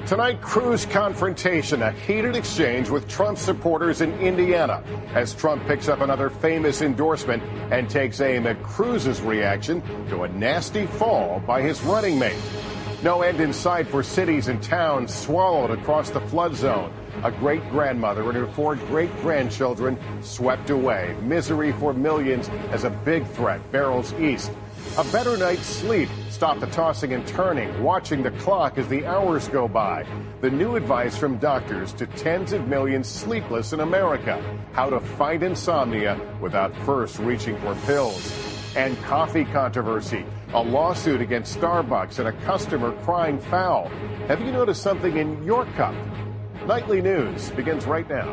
Tonight, Cruz confrontation, a heated exchange with Trump supporters in Indiana as Trump picks up another famous endorsement and takes aim at Cruz's reaction to a nasty fall by his running mate. No end in sight for cities and towns swallowed across the flood zone. A great-grandmother and her 4 great-grandchildren swept away. Misery for millions as a big threat barrels east. A better night's sleep. Stop the tossing and turning, watching the clock as the hours go by. The new advice from doctors to tens of millions sleepless in America. How to fight insomnia without first reaching for pills. And coffee controversy. A lawsuit against Starbucks and a customer crying foul. Have you noticed something in your cup? Nightly News begins right now.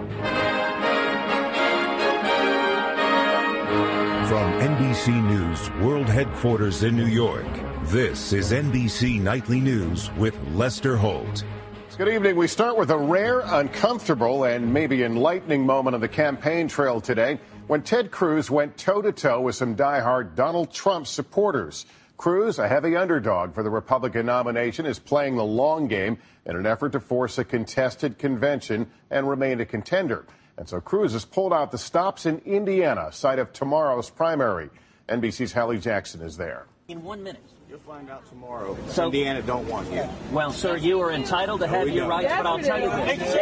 From NBC News World Headquarters in New York, this is NBC Nightly News with Lester Holt. Good evening. We start with a rare, uncomfortable, and maybe enlightening moment on the campaign trail today when Ted Cruz went toe-to-toe with some diehard Donald Trump supporters. Cruz, a heavy underdog for the Republican nomination, is playing the long game in an effort to force a contested convention and remain a contender. And so Cruz has pulled out the stops in Indiana, site of tomorrow's primary. NBC's Hallie Jackson is there. In 1 minute. You'll find out tomorrow. So, Indiana don't want you. Well, sir, you are entitled to have your rights, but I'll tell you this.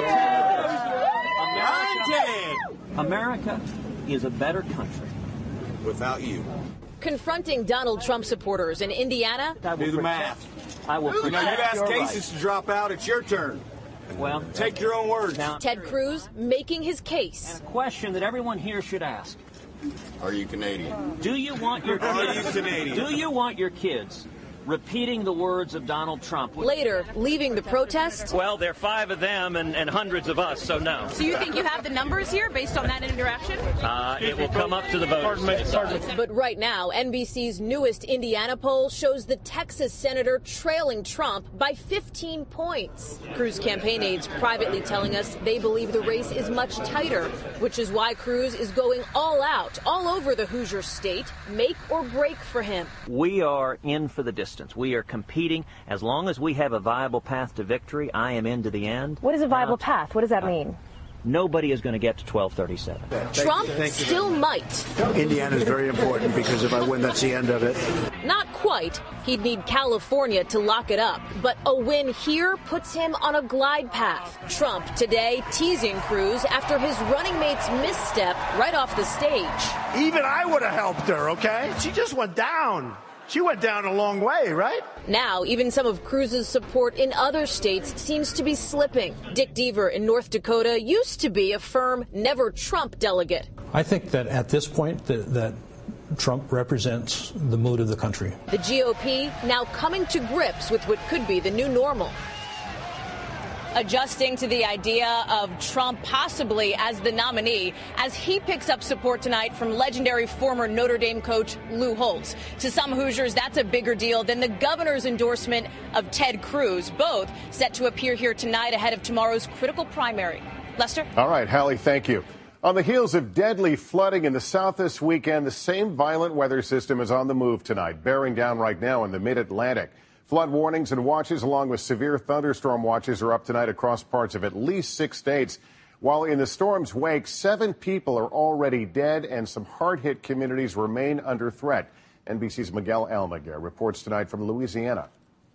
America is a better country without you. Confronting Donald Trump supporters in Indiana. Do the math. I will protect you asked your cases rights. to drop out. It's your turn. Well, take your own words. Now, Ted Cruz making his case. And a question that everyone here should ask. Are you Canadian? Do you want your kids? Are you Canadian? Do you want your kids repeating the words of Donald Trump? Later, leaving the protest. Well, there are 5 of them and hundreds of us, so no. So you think you have the numbers here based on that interaction? It will come up to the voters. But right now, NBC's newest Indiana poll shows the Texas senator trailing Trump by 15 points. Cruz campaign aides privately telling us they believe the race is much tighter, which is why Cruz is going all out, all over the Hoosier state, make or break for him. We are in for the distance. We are competing. As long as we have a viable path to victory, I am into the end. What is a viable path? What does that mean? Nobody is going to get to 1237. Trump still might. Indiana is very important because if I win, that's the end of it. Not quite. He'd need California to lock it up. But a win here puts him on a glide path. Trump today teasing Cruz after his running mate's misstep right off the stage. Even I would have helped her, okay? She just went down. She went down a long way, right? Now, even some of Cruz's support in other states seems to be slipping. Dick Deaver in North Dakota used to be a firm never Trump delegate. I think that at this point that Trump represents the mood of the country. The GOP now coming to grips with what could be the new normal. Adjusting to the idea of Trump possibly as the nominee as he picks up support tonight from legendary former Notre Dame coach Lou Holtz. To some Hoosiers, that's a bigger deal than the governor's endorsement of Ted Cruz, both set to appear here tonight ahead of tomorrow's critical primary. Lester? All right, Hallie, thank you. On the heels of deadly flooding in the South this weekend, the same violent weather system is on the move tonight, bearing down right now in the mid-Atlantic. Flood warnings and watches along with severe thunderstorm watches are up tonight across parts of at least 6 states. While in the storm's wake, 7 people are already dead and some hard-hit communities remain under threat. NBC's Miguel Almaguer reports tonight from Louisiana.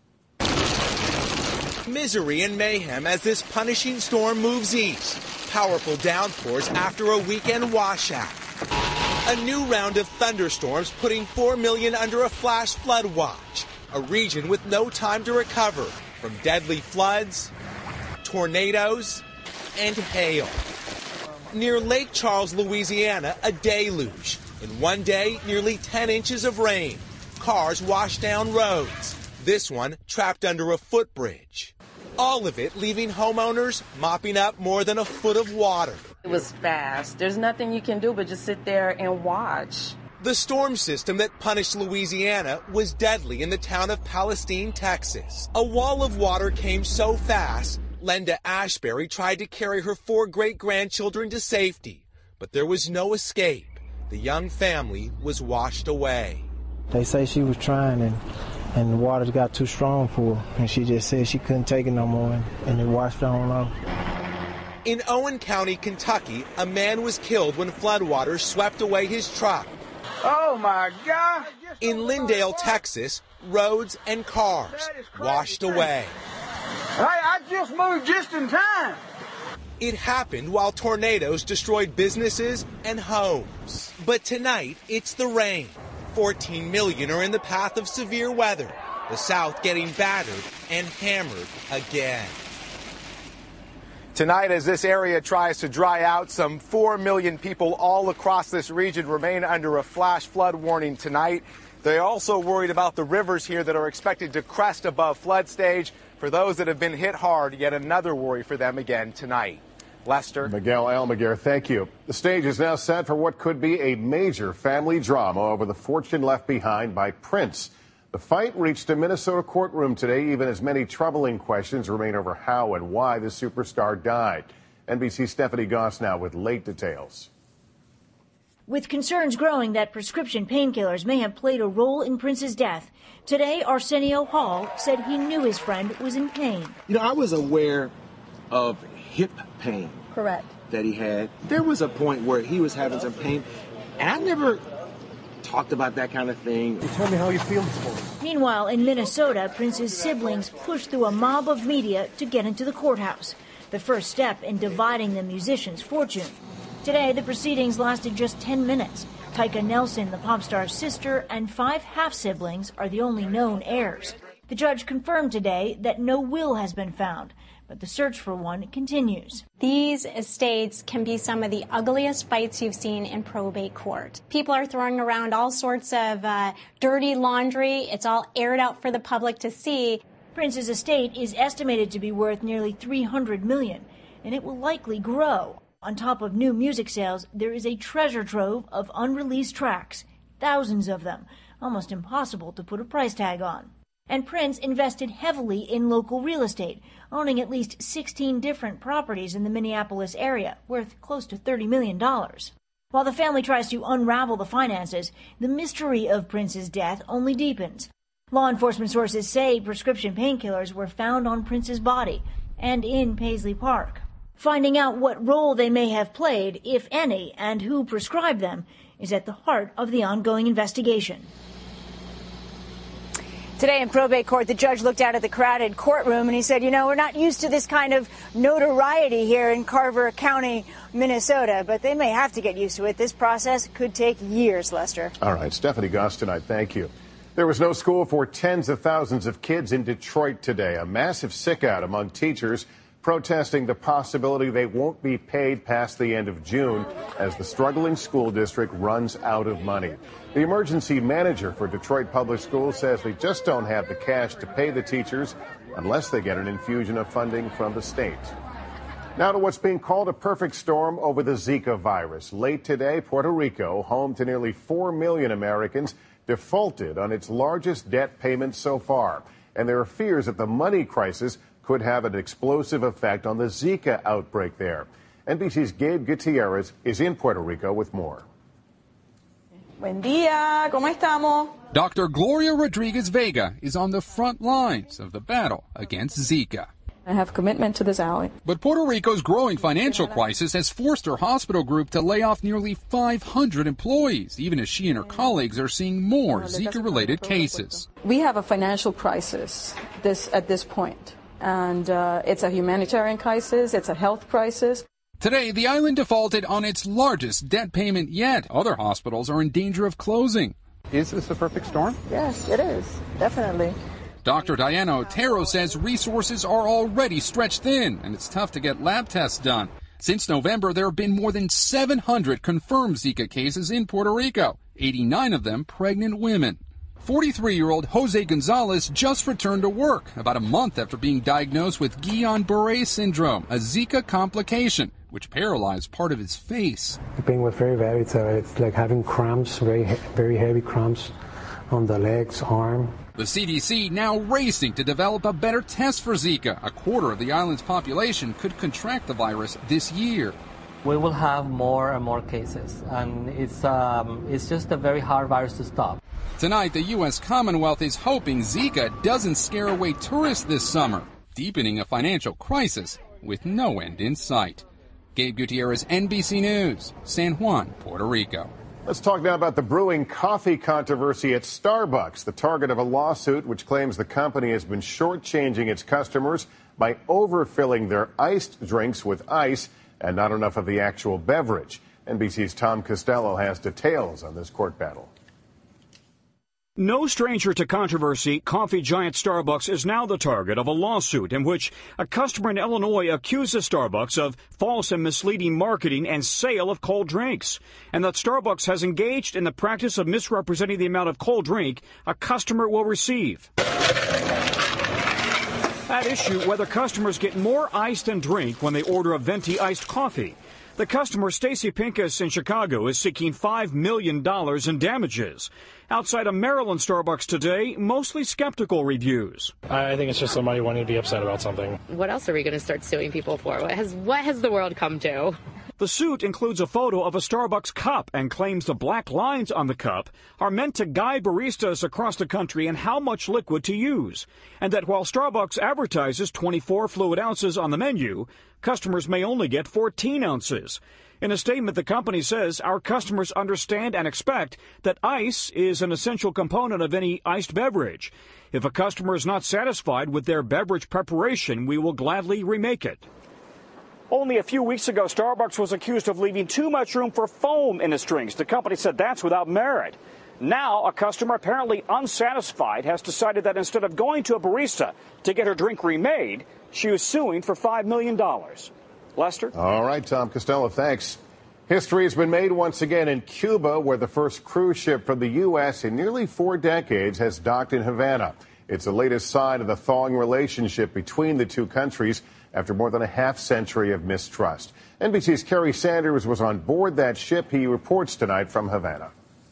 Misery and mayhem as this punishing storm moves east. Powerful downpours after a weekend washout. A new round of thunderstorms putting 4 million under a flash flood watch. A region with no time to recover from deadly floods, tornadoes, and hail. Near Lake Charles, Louisiana, a deluge. In one day, nearly 10 inches of rain. Cars washed down roads. This one trapped under a footbridge. All of it leaving homeowners mopping up more than a foot of water. It was fast. There's nothing you can do but just sit there and watch. The storm system that punished Louisiana was deadly in the town of Palestine, Texas. A wall of water came so fast, Linda Ashbury tried to carry her 4 great-grandchildren to safety. But there was no escape. The young family was washed away. They say she was trying and and the waters got too strong for her, and she just said she couldn't take it no more, and it washed her on low. In Owen County, Kentucky, a man was killed when floodwaters swept away his truck. Oh, my God. In Lindale, Texas, roads and cars washed away. Hey, I just moved just in time. It happened while tornadoes destroyed businesses and homes. But tonight, it's the rain. 14 million are in the path of severe weather. The South getting battered and hammered again. Tonight, as this area tries to dry out, some 4 million people all across this region remain under a flash flood warning tonight. They're also worried about the rivers here that are expected to crest above flood stage. For those that have been hit hard, yet another worry for them again tonight. Lester. Miguel Almaguer, thank you. The stage is now set for what could be a major family drama over the fortune left behind by Prince. The fight reached a Minnesota courtroom today, even as many troubling questions remain over how and why the superstar died. NBC's Stephanie Goss now with late details. With concerns growing that prescription painkillers may have played a role in Prince's death, today Arsenio Hall said he knew his friend was in pain. You know, I was aware of hip pain. Correct. That he had. There was a point where he was having some pain, and I never talked about that kind of thing. Tell me how you feel this morning. Meanwhile, in Minnesota, Prince's siblings pushed through a mob of media to get into the courthouse, the first step in dividing the musician's fortune. Today, the proceedings lasted just 10 minutes. Tyka Nelson, the pop star's sister, and 5 half-siblings are the only known heirs. The judge confirmed today that no will has been found, but the search for one continues. These estates can be some of the ugliest fights you've seen in probate court. People are throwing around all sorts of dirty laundry. It's all aired out for the public to see. Prince's estate is estimated to be worth nearly $300 million, and it will likely grow. On top of new music sales, there is a treasure trove of unreleased tracks, thousands of them, almost impossible to put a price tag on. And Prince invested heavily in local real estate, owning at least 16 different properties in the Minneapolis area, worth close to $30 million. While the family tries to unravel the finances, the mystery of Prince's death only deepens. Law enforcement sources say prescription painkillers were found on Prince's body and in Paisley Park. Finding out what role they may have played, if any, and who prescribed them is at the heart of the ongoing investigation. Today in probate court, the judge looked out at the crowded courtroom and he said, you know, we're not used to this kind of notoriety here in Carver County, Minnesota, but they may have to get used to it. This process could take years, Lester. All right, Stephanie Goss tonight, thank you. There was no school for tens of thousands of kids in Detroit today, a massive sick-out among teachers protesting the possibility they won't be paid past the end of June as the struggling school district runs out of money. The emergency manager for Detroit Public Schools says they just don't have the cash to pay the teachers unless they get an infusion of funding from the state. Now to what's being called a perfect storm over the Zika virus. Late today, Puerto Rico, home to nearly 4 million Americans, defaulted on its largest debt payment so far. And there are fears that the money crisis could have an explosive effect on the Zika outbreak there. NBC's Gabe Gutierrez is in Puerto Rico with more. Buen día, ¿cómo estamos? Dr. Gloria Rodriguez Vega is on the front lines of the battle against Zika. I have commitment to this alley. But Puerto Rico's growing financial crisis has forced her hospital group to lay off nearly 500 employees, even as she and her colleagues are seeing more Zika-related cases. We have a financial crisis at this point. And it's a humanitarian crisis, it's a health crisis. Today, the island defaulted on its largest debt payment yet. Other hospitals are in danger of closing. Is this a perfect storm? Yes, it is, definitely. Dr. Diana Otero says resources are already stretched thin, and it's tough to get lab tests done. Since November, there have been more than 700 confirmed Zika cases in Puerto Rico, 89 of them pregnant women. 43-year-old Jose Gonzalez just returned to work about a month after being diagnosed with Guillain-Barré syndrome, a Zika complication, which paralyzed part of his face. The pain was very bad. It's like having cramps, very heavy cramps on the legs, arm. The CDC now racing to develop a better test for Zika. A quarter of the island's population could contract the virus this year. we will have more and more cases, and it's just a very hard virus to stop. Tonight, the U.S. Commonwealth is hoping Zika doesn't scare away tourists this summer, deepening a financial crisis with no end in sight. Gabe Gutierrez, NBC News, San Juan, Puerto Rico. Let's talk now about the brewing coffee controversy at Starbucks, the target of a lawsuit which claims the company has been shortchanging its customers by overfilling their iced drinks with ice and not enough of the actual beverage. NBC's Tom Costello has details on this court battle. No stranger to controversy, coffee giant Starbucks is now the target of a lawsuit in which a customer in Illinois accuses Starbucks of false and misleading marketing and sale of cold drinks, and that Starbucks has engaged in the practice of misrepresenting the amount of cold drink a customer will receive. At issue, whether customers get more ice than drink when they order a venti iced coffee. The customer, Stacy Pincus in Chicago, is seeking $5 million in damages. Outside a Maryland Starbucks today, mostly skeptical reviews. I think it's just somebody wanting to be upset about something. What else are we going to start suing people for? What has the world come to? The suit includes a photo of a Starbucks cup and claims the black lines on the cup are meant to guide baristas across the country in how much liquid to use, and that while Starbucks advertises 24 fluid ounces on the menu, customers may only get 14 ounces. In a statement, the company says our customers understand and expect that ice is an essential component of any iced beverage. If a customer is not satisfied with their beverage preparation, we will gladly remake it. Only a few weeks ago, Starbucks was accused of leaving too much room for foam in its drinks. The company said that's without merit. Now, a customer apparently unsatisfied has decided that instead of going to a barista to get her drink remade, she was suing for $5 million. Lester? All right, Tom Costello, thanks. History has been made once again in Cuba, where the first cruise ship from the U.S. in nearly 4 decades has docked in Havana. It's the latest sign of the thawing relationship between the two countries after more than a half-century of mistrust. NBC's Kerry Sanders was on board that ship. He reports tonight from Havana.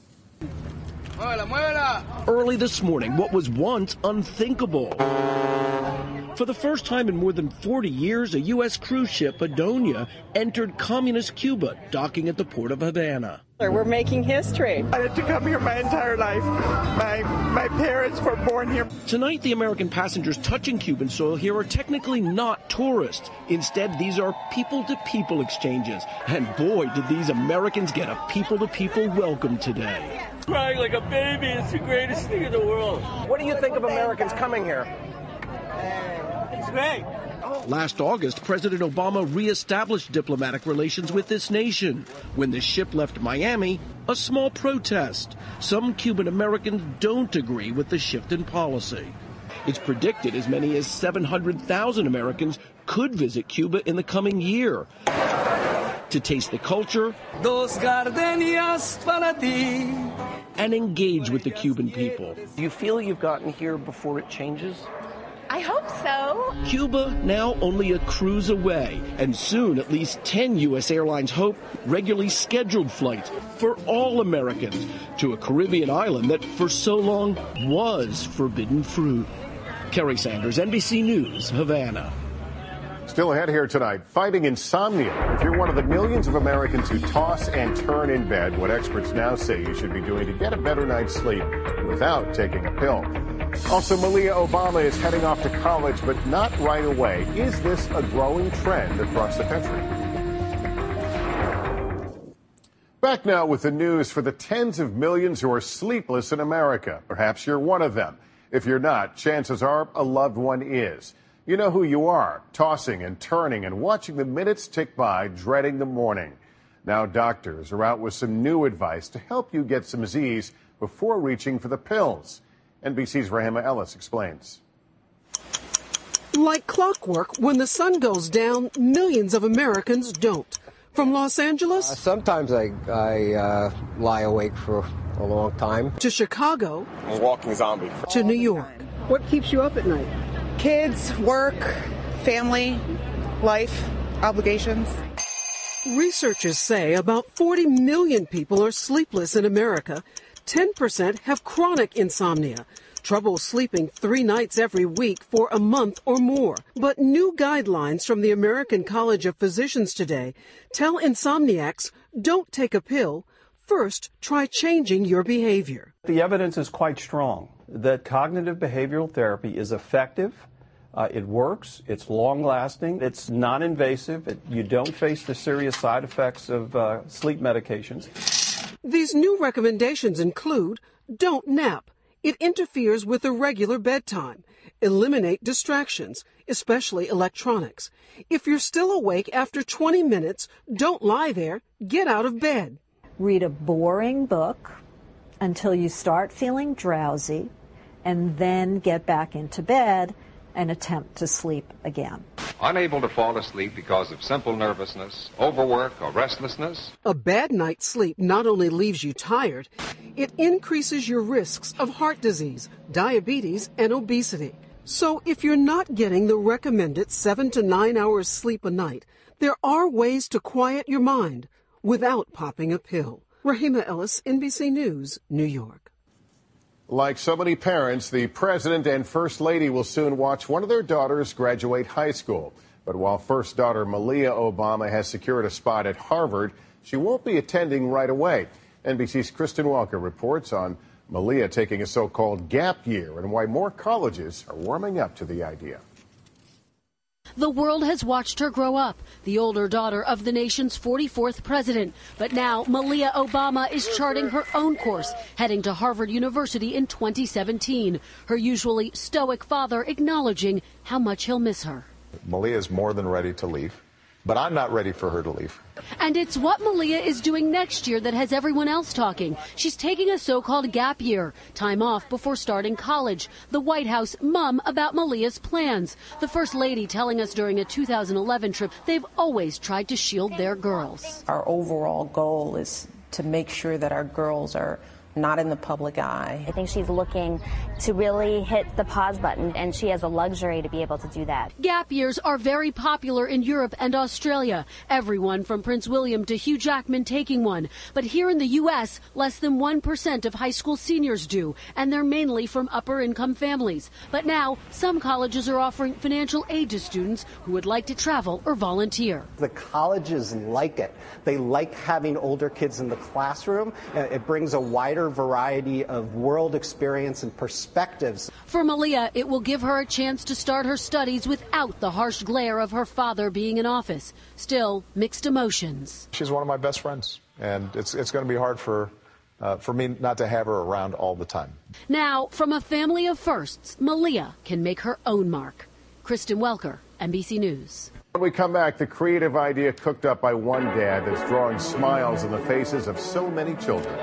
Early this morning, what was once unthinkable. For the first time in more than 40 years, a U.S. cruise ship, Adonia, entered communist Cuba, docking at the port of Havana. We're making history. I had to come here my entire life. My parents were born here. Tonight, the American passengers touching Cuban soil here are technically not tourists. Instead, these are people-to-people exchanges. And boy, did these Americans get a people-to-people welcome today. Crying like a baby. It's the greatest thing in the world. What do you think of Americans coming here? It's great. Last August, President Obama reestablished diplomatic relations with this nation. When the ship left Miami, a small protest. Some Cuban Americans don't agree with the shift in policy. It's predicted as many as 700,000 Americans could visit Cuba in the coming year to taste the culture Dos gardenias para ti. and engage with the Cuban people. Do you feel you've gotten here before it changes? I hope so. Cuba now only a cruise away, and soon at least 10 U.S. airlines hope regularly scheduled flights for all Americans to a Caribbean island that for so long was forbidden fruit. Kerry Sanders, NBC News, Havana. Still ahead here tonight, fighting insomnia. If you're one of the millions of Americans who toss and turn in bed, what experts now say you should be doing to get a better night's sleep without taking a pill. Also, Malia Obama is heading off to college, but not right away. Is this a growing trend across the country? Back now with the news for the tens of millions who are sleepless in America. Perhaps you're one of them. If you're not, chances are a loved one is. You know who you are, tossing and turning and watching the minutes tick by, dreading the morning. Now doctors are out with some new advice to help you get some Z's before reaching for the pills. NBC's Rahima Ellis explains. Like clockwork, when the sun goes down, millions of Americans don't. From Los Angeles? Sometimes I lie awake for a long time. To Chicago? I'm a walking zombie. To New York. What keeps you up at night? Kids, work, family, life, obligations. Researchers say about 40 million people are sleepless in America. 10% have chronic insomnia. have trouble sleeping 3 nights every week for a month or more. But new guidelines from the American College of Physicians today tell insomniacs don't take a pill. First, try changing your behavior. The evidence is quite strong that cognitive behavioral therapy is effective. It works. It's long-lasting. It's non-invasive. You don't face the serious side effects of sleep medications. These new recommendations include don't nap. It interferes with a regular bedtime. Eliminate distractions, especially electronics. If you're still awake after 20 minutes, don't lie there. Get out of bed. Read a boring book until you start feeling drowsy, and then get back into bed and attempt to sleep again. Unable to fall asleep because of simple nervousness, overwork, or restlessness? A bad night's sleep not only leaves you tired, it increases your risks of heart disease, diabetes, and obesity. So if you're not getting the recommended 7 to 9 hours sleep a night, there are ways to quiet your mind without popping a pill. Rahima Ellis, NBC News, New York. Like so many parents, the president and first lady will soon watch one of their daughters graduate high school. But while first daughter Malia Obama has secured a spot at Harvard, she won't be attending right away. NBC's Kristen Welker reports on Malia taking a so-called gap year and why more colleges are warming up to the idea. The world has watched her grow up, the older daughter of the nation's 44th president. But now Malia Obama is charting her own course, heading to Harvard University in 2017. Her usually stoic father acknowledging how much he'll miss her. Malia is more than ready to leave, but I'm not ready for her to leave. And it's what Malia is doing next year that has everyone else talking. She's taking a so-called gap year, time off before starting college. The White House mum about Malia's plans. The First Lady telling us during a 2011 trip they've always tried to shield their girls. Our overall goal is to make sure that our girls are not in the public eye. I think she's looking to really hit the pause button, and she has a luxury to be able to do that. Gap years are very popular in Europe and Australia. Everyone from Prince William to Hugh Jackman taking one. But here in the U.S., less than 1% of high school seniors do, and they're mainly from upper-income families. But now, some colleges are offering financial aid to students who would like to travel or volunteer. The colleges like it. They like having older kids in the classroom. It brings a wider variety of world experience and perspectives. For Malia, it will give her a chance to start her studies without the harsh glare of her father being in office. Still, mixed emotions. She's one of my best friends, and it's going to be hard for me not to have her around all the time. Now, from a family of firsts, Malia can make her own mark. Kristen Welker, NBC News. When we come back, the creative idea cooked up by one dad that's drawing smiles on the faces of so many children.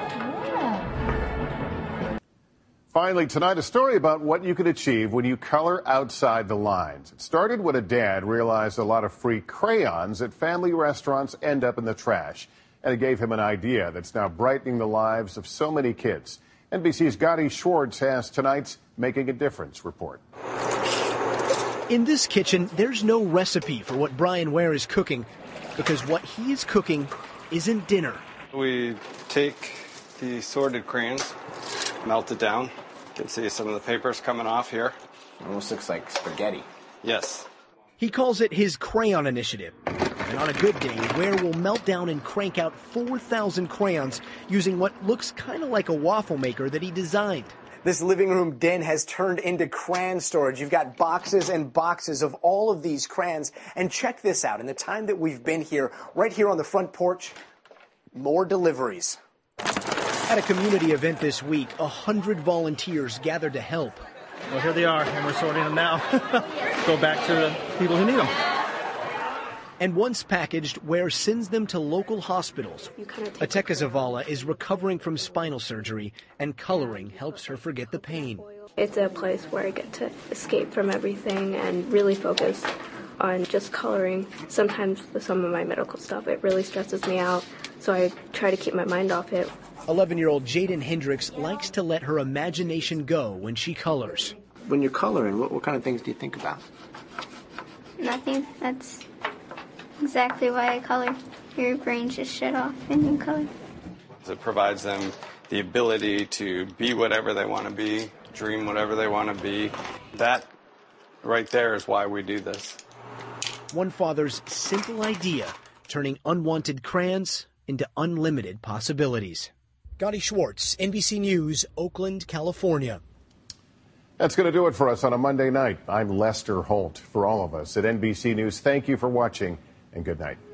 Finally, tonight, a story about what you can achieve when you color outside the lines. It started when a dad realized a lot of free crayons at family restaurants end up in the trash. And it gave him an idea that's now brightening the lives of so many kids. NBC's Gotti Schwartz has tonight's Making a Difference report. In this kitchen, there's no recipe for what Brian Ware is cooking, because what he is cooking isn't dinner. We take the sorted crayons, melt it down. You can see some of the papers coming off here. Almost looks like spaghetti. Yes. He calls it his crayon initiative. And on a good day, Ware will melt down and crank out 4,000 crayons using what looks kind of like a waffle maker that he designed. This living room den has turned into crayon storage. You've got boxes and boxes of all of these crayons. And check this out. In the time that we've been here, right here on the front porch, more deliveries. At a community event this week, 100 volunteers gathered to help. Well, here they are, and we're sorting them now. Go back to the people who need them. And once packaged, Ware sends them to local hospitals. Ateka Zavala is recovering from spinal surgery, and coloring helps her forget the pain. It's a place where I get to escape from everything and really focus on just coloring. Sometimes some of my medical stuff, it really stresses me out, so I try to keep my mind off it. 11-year-old Jaden Hendricks likes to let her imagination go when she colors. When you're coloring, what kind of things do you think about? Nothing. That's exactly why I color. Your brain just shut off and you color. It provides them the ability to be whatever they want to be dream whatever they want to be. That right there is why we do this. One father's simple idea, turning unwanted crayons into unlimited possibilities. Gotti Schwartz, NBC News, Oakland, California. That's going to do it for us on a Monday night. I'm Lester Holt. For all of us at NBC News, thank you for watching and good night.